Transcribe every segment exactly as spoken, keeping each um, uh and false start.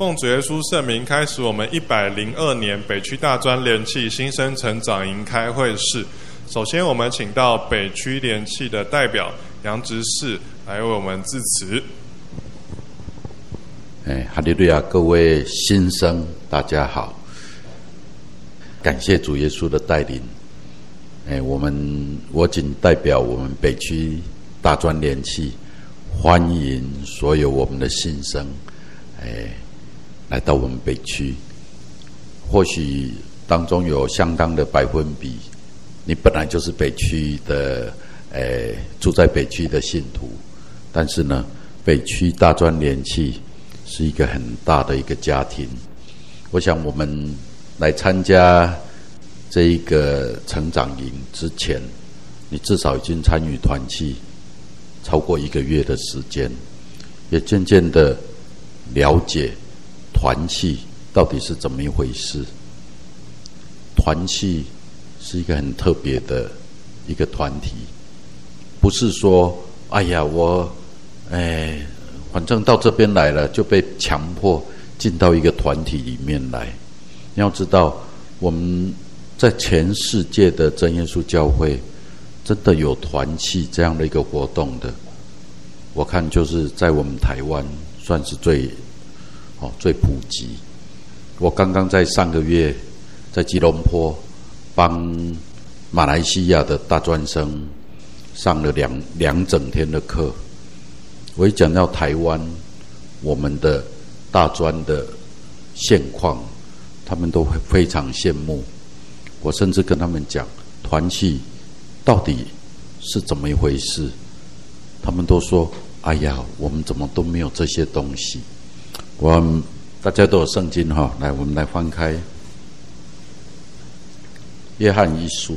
奉主耶稣圣名，开始我们一百零二年北区大专联契新生成长营开会式。首先，我们请到北区联契的代表杨执事来为我们致辞。 哎，哈利路亚！各位新生，大家好！感谢主耶稣的带领。哎，我们我仅代表我们北区大专联契，欢迎所有我们的新生，哎，来到我们北区。或许当中有相当的百分比，你本来就是北区的，哎，住在北区的信徒，但是呢，北区大专联契是一个很大的一个家庭。我想我们来参加这一个成长营之前，你至少已经参与团契超过一个月的时间，也渐渐的了解团契到底是怎么一回事。团契是一个很特别的一个团体，不是说哎呀我哎反正到这边来了就被强迫进到一个团体里面来。你要知道，我们在全世界的真耶稣教会真的有团契这样的一个活动的，我看就是在我们台湾算是最哦最普及。我刚刚在上个月在吉隆坡帮马来西亚的大专生上了两两整天的课。我一讲到台湾我们的大专的现况，他们都会非常羡慕。我甚至跟他们讲团契到底是怎么一回事，他们都说哎呀我们怎么都没有这些东西。我大家都有圣经哈，来我们来翻开约翰一书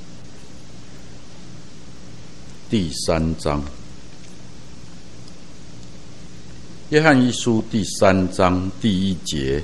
第三章。约翰一书第三章第一节，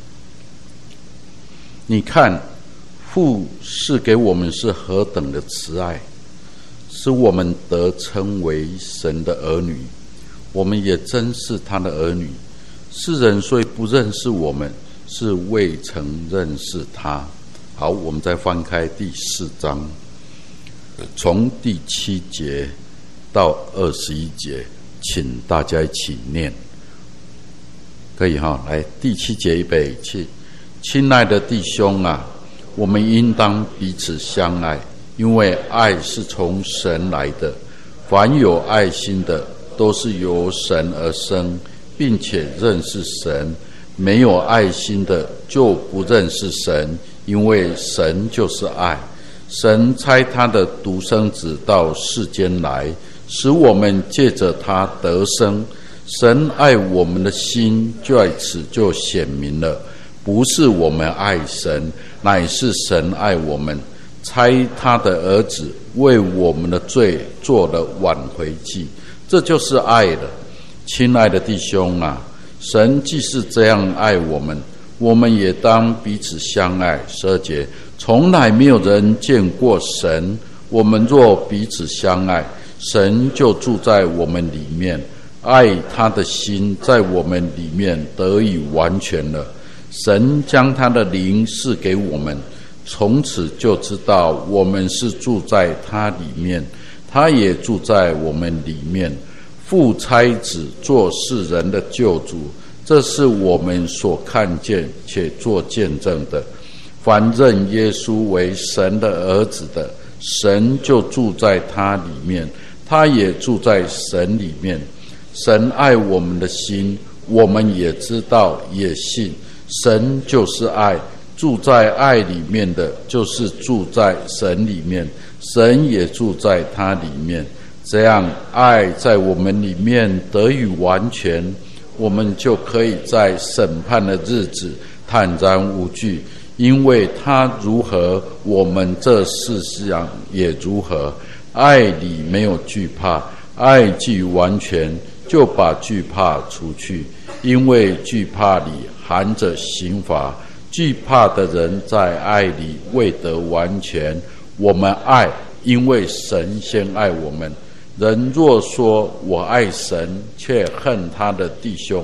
你看父赐给我们是何等的慈爱，使我们得称为神的儿女，我们也真是他的儿女。世人虽不认识我们，是未曾认识他。好，我们再翻开第四章，从第七节到二十一节，请大家一起念。可以哈，来第七节预备起。亲爱的弟兄啊，我们应当彼此相爱，因为爱是从神来的。凡有爱心的，都是由神而生，并且认识神。没有爱心的，就不认识神，因为神就是爱。神差他的独生子到世间来，使我们借着他得生。神爱我们的心在此就显明了，不是我们爱神，乃是神爱我们，差他的儿子为我们的罪做了挽回祭，这就是爱了。亲爱的弟兄啊，神既是这样爱我们，我们也当彼此相爱。十二节，从来没有人见过神，我们若彼此相爱，神就住在我们里面，爱他的心在我们里面得以完全了。神将他的灵赐给我们，从此就知道我们是住在他里面，他也住在我们里面。父差子做世人的救主，这是我们所看见且做见证的。凡认耶稣为神的儿子的，神就住在他里面，他也住在神里面。神爱我们的心，我们也知道也信。神就是爱，住在爱里面的，就是住在神里面，神也住在他里面。这样爱在我们里面得以完全，我们就可以在审判的日子坦然无惧，因为他如何，我们这世上也如何。爱里没有惧怕，爱既完全，就把惧怕除去，因为惧怕里含着刑罚。惧怕的人在爱里未得完全。我们爱，因为神先爱我们。人若说我爱神，却恨他的弟兄，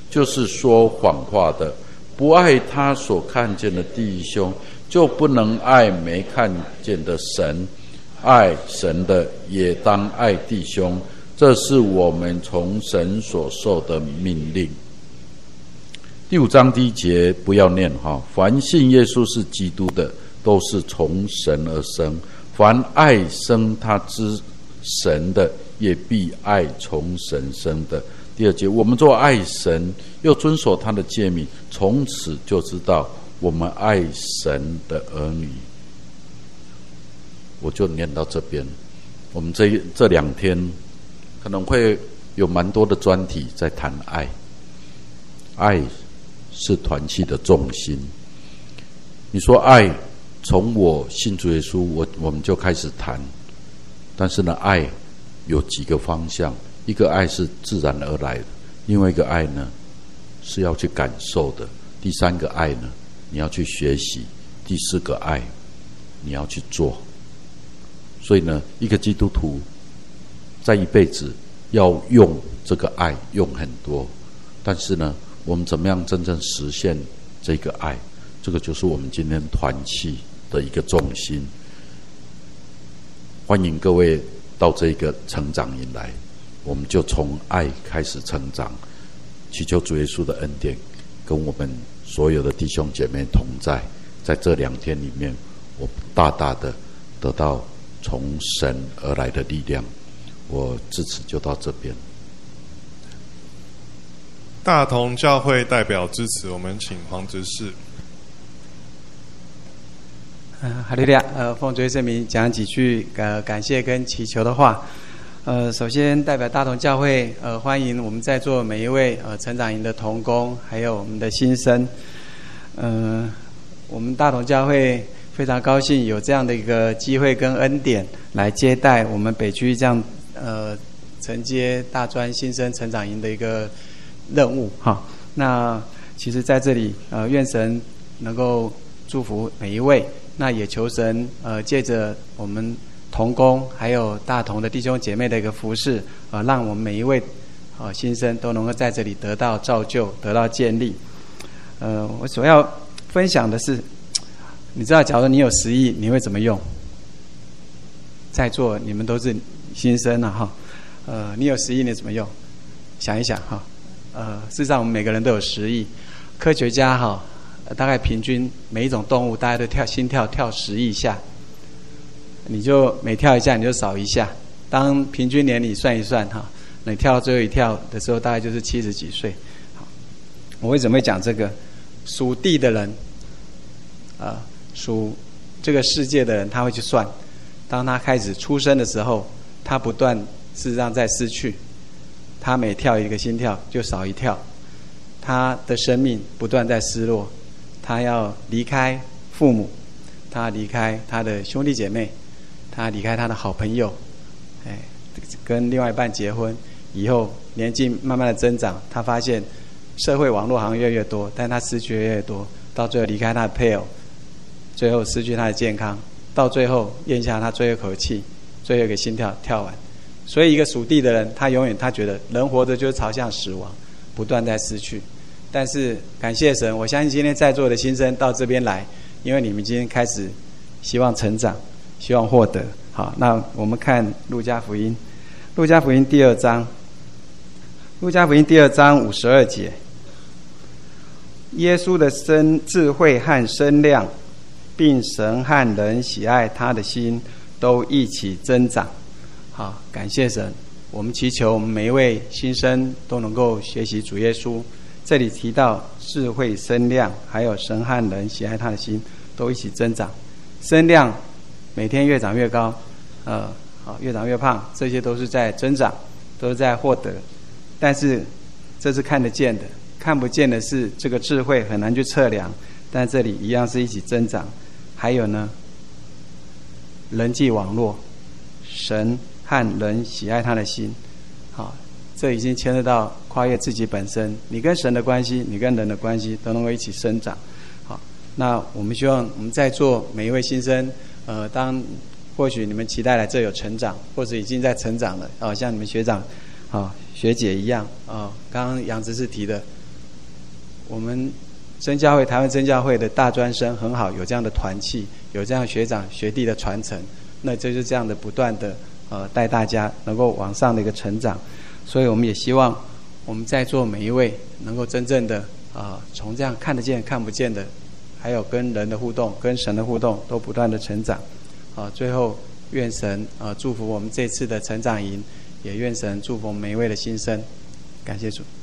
就是说谎话的。不爱他所看见的弟兄，就不能爱没看见的神。爱神的也当爱弟兄，这是我们从神所受的命令。第五章第一节不要念哈，凡信耶稣是基督的，都是从神而生。凡爱生他之神的，也必爱从神生的。第二节，我们做爱神又遵守他的诫命，从此就知道我们爱神的儿女。我就念到这边。我们这这两天可能会有蛮多的专题在谈爱，爱是团契的重心。你说爱，从我信主耶稣，我我们就开始谈。但是呢，爱有几个方向，一个爱是自然而来的，另外一个爱呢是要去感受的，第三个爱呢你要去学习，第四个爱你要去做。所以呢，一个基督徒在一辈子要用这个爱用很多，但是呢，我们怎么样真正实现这个爱，这个就是我们今天团契的一个重心。欢迎各位到这个成长营来，我们就从爱开始成长，祈求主耶稣的恩典跟我们所有的弟兄姐妹同在。在这两天里面，我大大的得到从神而来的力量。我至此就到这边。 大同教会代表支持，我们请黄执事。 呃，哈利路亚！呃，奉主耶稣圣名讲几句呃感谢跟祈求的话。呃，首先代表大同教会，呃，欢迎我们在座每一位呃成长营的同工，还有我们的新生。呃，我们大同教会非常高兴有这样的一个机会跟恩典来接待我们北区这样呃承接大专新生成长营的一个任务哈。那其实在这里呃，愿神能够祝福每一位。那也求神呃借着我们同工还有大同的弟兄姐妹的一个服事，呃让我们每一位呃新生都能够在这里得到造就，得到建立。呃我所要分享的是，你知道假如你有十亿你会怎么用？在座你们都是新生了哈，呃你有十亿你怎么用？想一想哈，呃事实上我们每个人都有十亿，科学家哈大概平均每一种动物大概都跳心跳跳十亿下，你就每跳一下你就少一下。当平均年龄算一算哈，你跳到最后一跳的时候大概就是七十几岁。好，我为什么会讲这个？属地的人，啊、呃，属这个世界的人，他会去算，当他开始出生的时候，他不断事实上在失去，他每跳一个心跳就少一跳，他的生命不断在失落。他要离开父母，他离开他的兄弟姐妹，他离开他的好朋友，哎，跟另外一半结婚以后，年纪慢慢的增长，他发现社会网络好像越来越多，但他失去越来越多，到最后离开他的配偶，最后失去他的健康，到最后咽下他最后一口气，最后一个心跳跳完。所以一个属地的人，他永远他觉得人活着就是朝向死亡，不断在失去。但是感谢神，我相信今天在座的新生到这边来，因为你们今天开始希望成长，希望获得。好，那我们看路加福音，路加福音第二章，路加福音第二章五十二节，耶稣的生智慧和身量，并神和人喜爱他的心，都一起增长。好，感谢神，我们祈求我们每一位新生都能够学习主耶稣。这里提到智慧、身量，还有神和人喜爱他的心，都一起增长。身量每天越长越高，呃，好，越长越胖，这些都是在增长，都是在获得。但是这是看得见的，看不见的是这个智慧很难去测量，但这里一样是一起增长。还有呢，人际网络，神和人喜爱他的心，好。这已经牵涉到跨越自己本身，你跟神的关系，你跟人的关系都能够一起生长。好，那我们希望我们在座每一位新生，呃，当或许你们期待来这有成长，或者已经在成长了，哦，像你们学长、哦、学姐一样，哦，刚刚杨执事提的， 我们真教会台湾真教会的大专生很好，有这样的团契，有这样学长学弟的传承，那这就是这样的不断的呃带大家能够往上的一个成长。所以我们也希望我们在座每一位能够真正的啊、呃、从这样看得见看不见的，还有跟人的互动跟神的互动都不断的成长啊、呃。最后愿神啊、呃、祝福我们这次的成长营，也愿神祝福我们每一位的新生。感谢主。